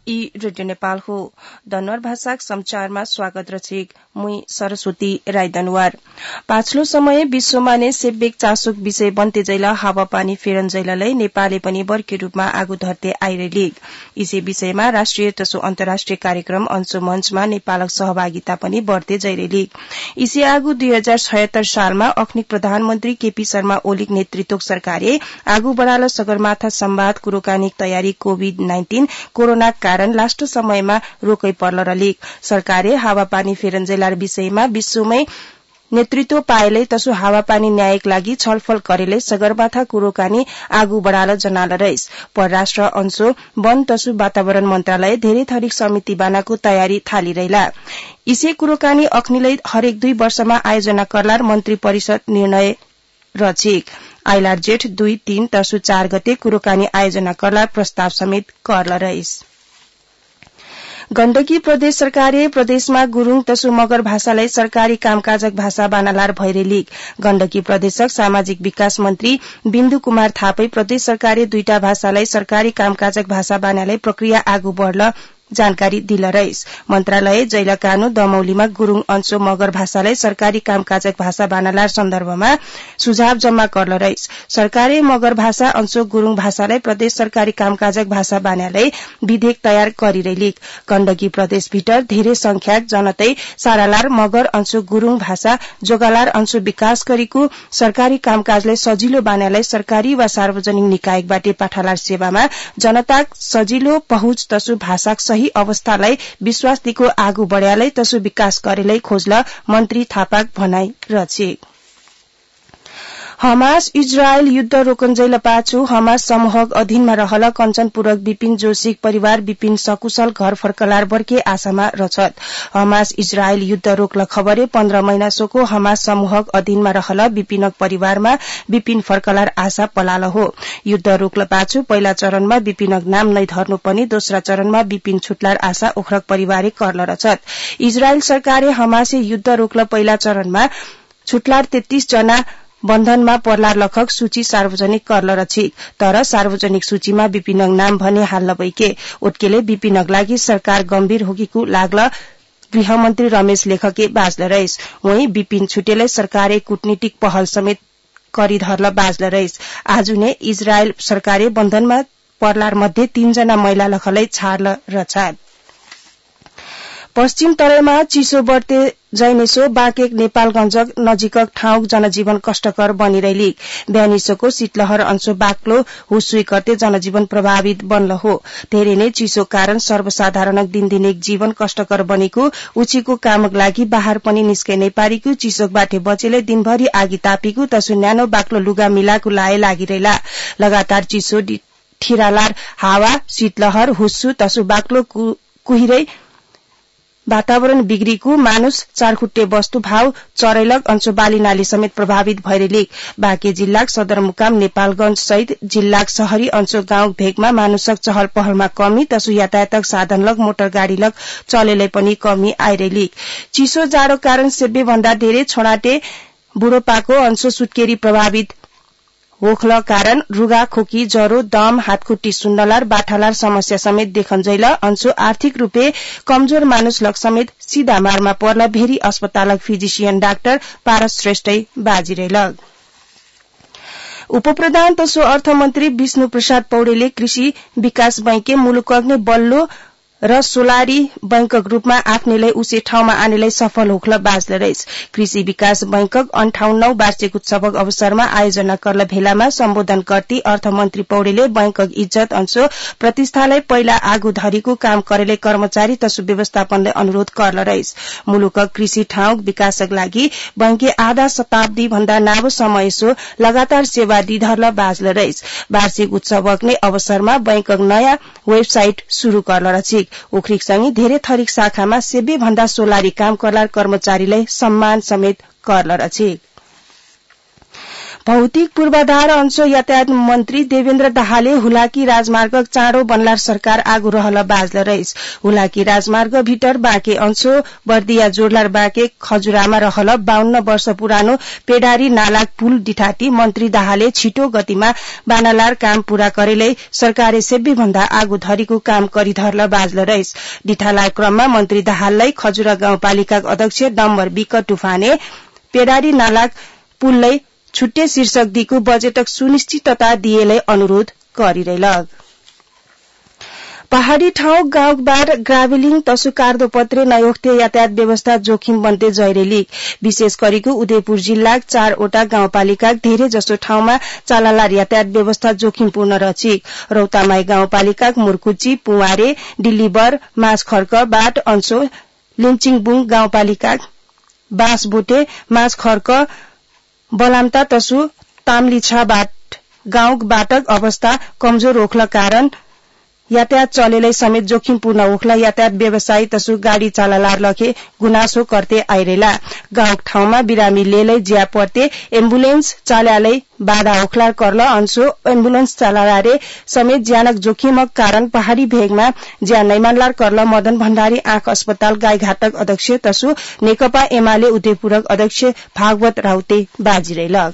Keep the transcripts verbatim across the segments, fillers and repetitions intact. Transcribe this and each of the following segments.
ई radio Nepal हो। दनवर भाषाक समाचारमा स्वागत रचिक मुई सरस्वती राई दनवर। पाछलो समय विश्वमा ने सेब्बेक चासोक विषय बन्ते जैला हावापानी फेरन जैलालाई नेपालले पनि बर्के रूपमा आगो धर्ते आइरहेलिक। यसै विषयमा राष्ट्रिय तसो अन्तर्राष्ट्रिय कार्यक्रम अंशु मञ्चमा नेपालक सहभागिता पनि बढ़ते जैरेलिक। यसै आगो दुई हजार छयत्तर सालमा अख्निक प्रधानमन्त्री केपी शर्मा ओलीक नेतृत्वक सरकारले आगो बढ़ाल सगरमाथा संवाद कुरोकानीक तयारी कोविड नाइन्टीन कोरोना कारण लास्ट समयमा रोकै पर्ल रलिक। सरकारले हावापानी फेरन जैलार विषयमा विश्वमै नेतृत्व पाएलै तसो हावापानी न्यायक लागि छलफल करेलै सगरमाथा कुरोकानी आगू बढ़ाल जनाल रहिस। परराष्ट्र अंशो वन तसो वातावरण मन्त्रालय धेरै थरीक समिति बनाको तयारी थाली रहिला। इसै कुरोकानी अख्निलै हरेक दुई वर्षमा आयोजना करलार मन्त्री परिषद निर्णय रचिक। आइलार जेठ दुई तीन तसो चार गते कुरोकानी आयोजना करलार प्रस्ताव समेत करल रहिस। गण्डकी प्रदेश सरकारले प्रदेशमा गुरूङ तसो मगर भाषालाई सरकारी कामकाजक भाषा बनालार भइरेलिक। गण्डकी प्रदेशक सामाजिक विकास मन्त्री बिन्दु कुमार थापै प्रदेश सरकारले दुईटा भाषालाई सरकारी कामकाजक भाषा बनालाई प्रक्रिया आगू बढ़ल जानकारी दिल रहिस। मन्त्रालय जैला कानू दमौलीमा गुरूङ अंशो मगर भाषालाई सरकारी कामकाजक भाषा बनालार सन्दर्भमा सुझाव जम्मा करल रहिस। सरकारले मगर भाषा अंशो गुरूङ भाषालाई प्रदेश सरकारी कामकाजक भाषा बनालाई विधेयक तयार गरिरहेलिक। गण्डकी प्रदेश भित्र धेरै संख्यक जनतै सारालार मगर अंशो गुरूङ भाषा जोगालार अंशो विकास गरेको सरकारी कामकाजलाई सजिलो बनालाई सरकारी वा सार्वजनिक निकायबाटै पाठालार सेवामा जनता सजिलो पहुँच तसो भाषाक सही अवस्थालाई विश्वास दिको आगू बढ़्यालै तसो विकास गरेलै खोज्ल मन्त्री थापाक भनाई रचिक। हमास इजरायल युद्ध रोकन्जैल पाछु हमास समूहक अधीनमा रहल कञ्चनपुरक विपिन जोशीक परिवार विपिन सकुशल घर फर्कलार बर्के आशामा रछत। हमास इजरायल युद्ध रोक्ल खबरे पन्ध्र महिना सोको हमास समूहक अधीनमा रहल विपिनक परिवारमा विपिन फर्कलार आशा पलाल हो। युद्ध रोक्ल पाछु पहिला चरणमा विपिनक नाम नै धर्नु पनि दोस्रा चरणमा विपिन छुटलार आशा ओखरक परिवारे करल रछत। इजरायल सरकारले हमासे युद्ध रोक्ल पहिला चरणमा छुटलार तेत्तीस जना बन्धनमा पर्लार लखक सूची सार्वजनिक करल रछिक। तर सार्वजनिक सूचीमा विपिनक नाम भने हाल्ल बैके उट्केले विपिनक लागि सरकार गम्भीर होगीको लाग्ल गृहमन्त्री रमेश लेखके बाजल रहिस। वहीं विपिन छुटेले सरकारले कूटनीतिक पहल समेत करी धर्ल बाजल रहिस। आज ने इजरायल सरकारले बन्धनमा पर्लार मध्ये तीनजना महिला लखलै छाड्ल रछात। पश्चिम तराईमा चिसो बढ़ते जैनेसो बाँकेक नेपालगंजक नजिकक ठाउँ जनजीवन कष्टकर बनिरहेलिक। बिहानीसोको शीतलहर अंशो बाक्लो हुसुई करते जनजीवन प्रभावित बनल हो। धेरै नै चिसो कारण सर्वसाधारणक दिनदिनै जीवन कष्टकर बनेको उचीको कामक लागि बाहर पनि निस्कै नै पारेको चिसोक बाटे बचेले दिनभरि आगी तापेको तसो न्यानो बाक्लो लुगा मिलाको लाए लागिरहेला। लगातार चिसो ठिरालार हावा शीतलहर हुस्सु तसो बाक्लो कुहिरै वातावरण बिग्रीको मानुष चारखुट्टे वस्तु भाव चरैलक अंशो बाली नाली समेत प्रभावित भइरहेलिक। बाँके जिल्लाक सदरमुकाम नेपालगंज सहित जिल्लाक शहरी अंशो गाउँ भेगमा मानुषक चहल पहलमा कमी तसो यातायातक साधनलक मोटर गाड़ीलक चलेलै पनि कमी आइरहेलिक। चिसो जाडो कारण सेब्बे भन्दा धेरै छोडाटे बुढोपाको अंशो सुत्केरी प्रभावित होखल कारण रुगा खोकी ज्वरो दम हातखुट्टी सुन्नलार बाठालार समस्या समेत देखन्जैल अंशो आर्थिक रूपे कमजोर मानुषलक समेत सीधा मारमा पर्ला भेरी अस्पतालक फिजिशियन डाक्टर पारस श्रेष्ठै बाजिरहेलक। उपप्रधान तसो अर्थमन्त्री विष्णु प्रसाद पौडेलले कृषि विकास बैंकले मुलुकले बल्लो र सोलारी बैंकक रूपमा आफ्नेलाई उसे ठाउँमा आनेलाई सफल होखल बाजल रहिस। कृषि विकास बैंकक अन्ठाउन्नौ वार्षिक उत्सवक अवसरमा आयोजना करल भेलामा सम्बोधन गर्दै अर्थमन्त्री पौडेलले बैंकक इज्जत अंशो प्रतिष्ठालाई पहिला आगू धरीको काम करेले कर्मचारी तसो व्यवस्थापनलाई अनुरोध करल रहिस। मुलुकक कृषि ठाउँ विकासक लागि बैंकले आधा शताब्दी भन्दा नाबो समय सो लगातार सेवा दिधर्ल बाजल रहिस। वार्षिक उत्सवक ने अवसरमा बैंकक नयाँ वेबसाइट शुरू करल रछिक। उखरिक सँगै धेरै थरीक शाखामा सेब्बे भन्दा सोलारी काम करलार कर्मचारीलाई सम्मान समेत करल रछिक। भौतिक पूर्वाधार अंश यातायात मन्त्री देवेन्द्र दाहालले हुलाकी राजमार्ग चाँडो बनलार सरकार आगू रहल बाजल रहिस। हुलाकी राजमार्ग भिटर बाँके अंशो बर्दिया जोडलार बाँके खजुरामा रहल बाहन्न वर्ष पुरानो पेडारी नालाक पुल डिठाटी मन्त्री दाहालले छिटो गतिमा बानालार काम पूरा करेलै सरकारले सेब्बे भन्दा आगू धरीको काम गरिधर्ल बाजल रहिस। डिठालार क्रममा मन्त्री दाहाललाई खजुरा गाउँपालिकाका अध्यक्ष डम्बर बिक टुफाने पेडारी नालाक पुललाई छुट्टे शीर्षक दिएको बजेटक सुनिश्चितता दिएलै अनुरोध गरिरहेलग। पहाड़ी ठाउँ गाउँबाट ग्राभेलिङ तसु कार्दो पत्रे नयोक्ते यातायात व्यवस्था जोखिम बन्दै जैरेली विशेष गरेको उदयपुर जिल्लाक चारवटा गाउँपालिका धेरै जसो ठाउँमा चालालार यातायात व्यवस्था जोखिमपूर्ण रची। रौतामाई गाउँपालिका मुर्कुची पुवारे डिल्लीबर माझखर्क बाट अंशो लिन्चिङबुङ गाउँपालिका बाँसबोटे माझखर्क बलामता तसु तामलिछा बाट गाउँबाट अवस्था कमजोर ओख्ला कारण यातायात चलेलै समेत जोखिमपूर्ण ओख्ला यातायात व्यवसायी तसु गाड़ी चालालार लखे गुनासो करते आइरेला। गाउँ ठाउँमा बिरामी लेलै ज्या पर्ते एम्बुलेन्स चाल्यालै बाधा ओख्लार करल अंशो एम्बुलेन्स चालालारे समेत ज्यानक जोखिमक कारण पहाड़ी भेगमा ज्या नैमानलार करल मदन भण्डारी आँख अस्पताल गाईघाटक अध्यक्ष तसु नेकपा एमाले उदयपुरक अध्यक्ष भागवत राउते बाजिरहेलग।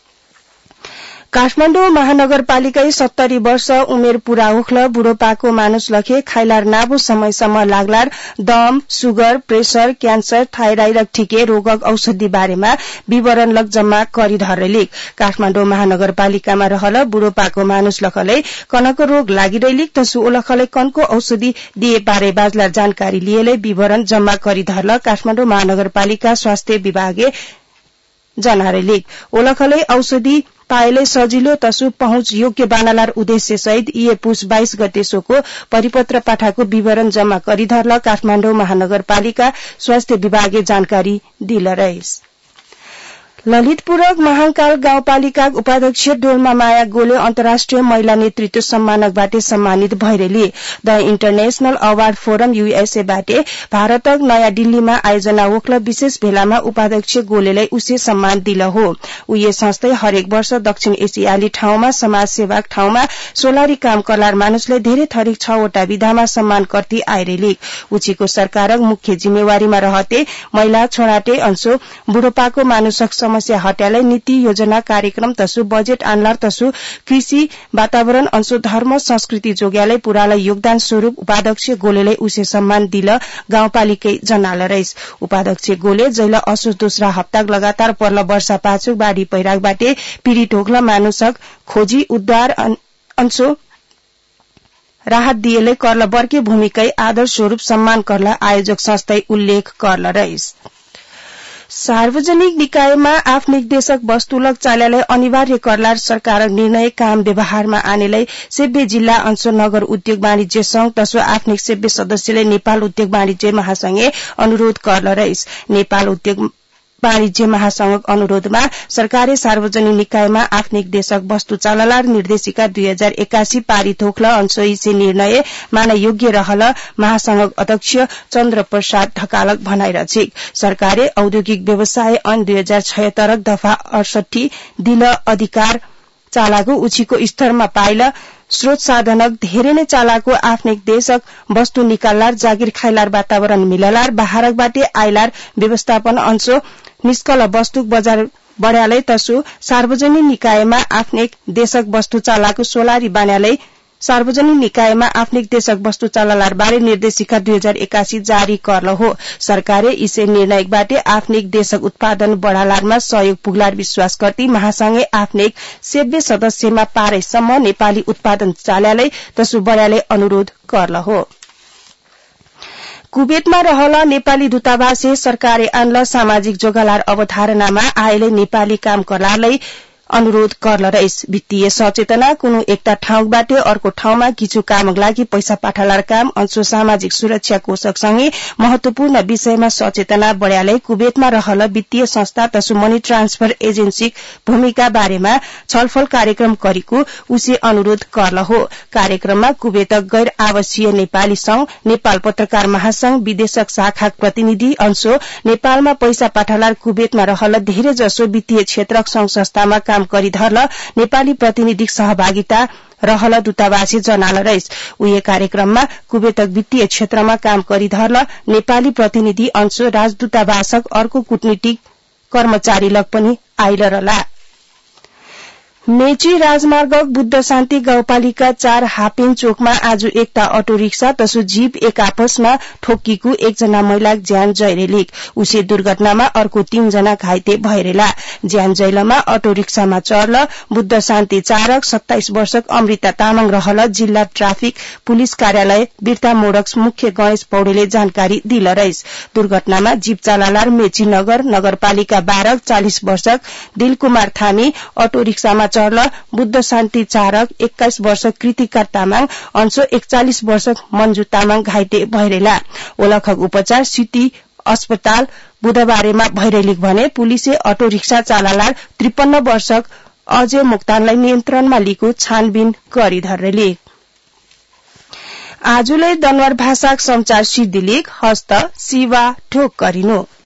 काठमाडौँ महानगरपालिका सत्तरी वर्ष उमेर पूरा उख्ल बुढोपाको मानुस लखे खाइलार नाबो समयसम्म लाग्लार दम सुगर प्रेशर क्यान्सर थाइराइड ठिके रोगक औषधि बारेमा विवरण लग जम्मा करी धरलिक। काठमाडौँ महानगरपालिकामा रहल बुढोपाको मानुस लखलै कनको रोग लागिरहेलिक तसु ओलखलै कनको औषधि दिए बारे बाजलार जानकारी लिएलै विवरण जम्मा करी धरल काठमाडौँ महानगरपालिका स्वास्थ्य विभागले जनारेलिक। ओलखलै औषधि पाएलै सजिलो तसु पहुँच योग्य बानालार उद्देश्य सहित इए पुष बाइस गते सोको परिपत्र पाठाको विवरण जम्मा करी धरल काठमाडौँ महानगरपालिका स्वास्थ्य विभागले जानकारी दिल रहिस। ललितपुरक महाकाल गाउँपालिका उपाध्यक्ष डोल्मा माया गोले अन्तर्राष्ट्रिय महिला नेतृत्व सम्मानकबाट सम्मानित भइरेली। The international award forum USA बाटे भारतक नयाँ दिल्लीमा आयोजना ओख्ल विशेष भेलामा उपाध्यक्ष गोलेलाई उसे सम्मान दिल हो। उये संस्थै हरेक वर्ष दक्षिण एसियाली ठाउँमा समाज सेवाक ठाउँमा सोलारी काम करलार मानुसलाई धेरै थरीक छवटा विधामा सम्मान करती आइरेली। उछीको सरकारक मुख्य जिम्मेवारीमा रहते महिला छोराटे अंशो बुढोपाको मानुसक समस्या हट्यालै नीति योजना कार्यक्रम तसु बजेट आनलार तसु कृषि वातावरण अंशो धर्म संस्कृति जोग्यालै पुरालाई योगदान स्वरूप उपाध्यक्ष गोलेलाई उसे सम्मान दिल गाउँपालिकै जनाल रहिस। उपाध्यक्ष गोले जैल असोज दोस्रा हप्ताक लगातार पर्ल वर्षा पाछुक बाढ़ी पहिराकबाटे पीड़ित होग्ल मानुसक खोजी उद्धार अंशो राहत दिएलै कर्ल बर्के भूमिकै आदर स्वरूप सम्मान कर्ल आयोजक संस्थै उल्लेख कर्ल रहिस। सार्वजनिक निकायमा आफ्नै निर्देशक वस्तुलक चाल्यालाई अनिवार्य करलार सरकारक निर्णय काम व्यवहारमा आनेलाई सेब्बे जिल्ला अंश नगर उद्योग वाणिज्य संघ तसो आफ्नै सेब्बे सदस्यले नेपाल उद्योग वाणिज्य महासंघे अनुरोध करल रहिस। नेपाल उद्योग वाणिज्य महासंघक अनुरोधमा सरकारले सार्वजनिक निकायमा आफ्नै निर्देशक वस्तु चाललार निर्देशिका दुई हजार एकासी पारित होख्ल अंशइसे निर्णय मान योग्य रहल महासंघक अध्यक्ष चन्द्र प्रसाद ढकालक भनाइरछिक। सरकारले औद्योगिक व्यवसाय ऐन दुई हजार छयत्तर दफा अडसठी दिल अधिकार चालाको उछीको स्तरमा पाइल स्रोत साधनक धेरै नै चालाको आफ्नै देशक वस्तु निकाल्लार जागिर खाइलार वातावरण मिललार बाहरकबाटे आइलार व्यवस्थापन अंशो निष्कल वस्तु बजार बढ्यालै तसु सार्वजनिक निकायमा आफ्नै देशक वस्तु चालाको सोलारी बान्यालै सार्वजनिक निकायमा आफ्नै देशक वस्तु चाललार बारे निर्देशिका दुई हजार एकासी जारी करल हो। सरकारले इसे निर्णयबाटे आफ्नै देशक उत्पादन बढ़ालारमा सहयोग पुग्लार विश्वास गर्दै महासंघले आफ्नै सेब्बे सदस्यमा पारेसम्म नेपाली उत्पादन चाल्यालै तसु बढ़ालै अनुरोध करल हो। कुवेतमा रहल नेपाली दूतावासले सरकारले अनल सामाजिक जोगालार अवधारणामा आएलै नेपाली काम करलालाई अनुरोध करल रहिस। वित्तीय सचेतना कुनै एकटा ठाउँबाट अर्को ठाउँमा किछु कामक लागि पैसा पाठालार काम अंशो सामाजिक सुरक्षा कोषक सँगै महत्वपूर्ण विषयमा सचेतना बढ़ालै कुवेतमा रहल वित्तीय संस्था तसु मनी ट्रान्सफर एजेन्सी भूमिका बारेमा छलफल कार्यक्रम गरेको उसे अनुरोध करल हो। कार्यक्रममा कुवेतक गैर आवासीय नेपाली संघ नेपाल पत्रकार महासंघ विदेशक शाखाक प्रतिनिधि अंशो नेपालमा पैसा पाठालार कुवेतमा रहल धेरै जसो वित्तीय क्षेत्रक संघ संस्थामा काम काम गरिधर्ल नेपाली प्रतिनिधि सहभागिता रहल दूतावासी जनाल रहिस। उही कार्यक्रममा कुवेतक वित्तीय क्षेत्रमा काम गरिधर्ल नेपाली प्रतिनिधि अंशो राजदूतावासक अर्को कूटनीतिक कर्मचारी लग पनि आइल रहला। मेची राजमार्ग बुद्ध शान्ति गाउँपालिका चार हापिङ चोकमा आज एकता अटो रिक्सा तसु जीप एक आपसमा ठोक्कीको एकजना महिला ज्यान जयरेलिक। उसे दुर्घटनामा अर्को तीनजना घाइते भएरेला। ज्यान जैलमा अटो रिक्सामा चढ्ल बुद्ध शान्ति चारक सत्ताइस वर्षक अमृता तामाङ रहल जिल्ला ट्राफिक पुलिस कार्यालय बिर्ता मोडक मुख्य गणेश पौडेले जानकारी दिल रहिस। दुर्घटनामा जीप चालक मेची नगर नगरपालिका बारक चालिस वर्षक दिलकुमार थामी, अटो रिक्सामा चढ्ल बुद्ध शान्ति चारक एक्काइस वर्षक कृतिका तामाङ, अंशो एकचालिस वर्षक मन्जु तामाङ घाइते भइरेला। ओलखक उपचार सिटी अस्पताल बुधबारेमा भइरेलिक भने पुलिसले अटो रिक्सा चालक त्रिपन्न वर्षक अजय मुक्तानलाई नियन्त्रणमा लिएको छानबिन गरिधरेलिक। आजुलै दनवार भाषाक संचार सिद्धिलिक हस्त शिवा ठोक गरिनु।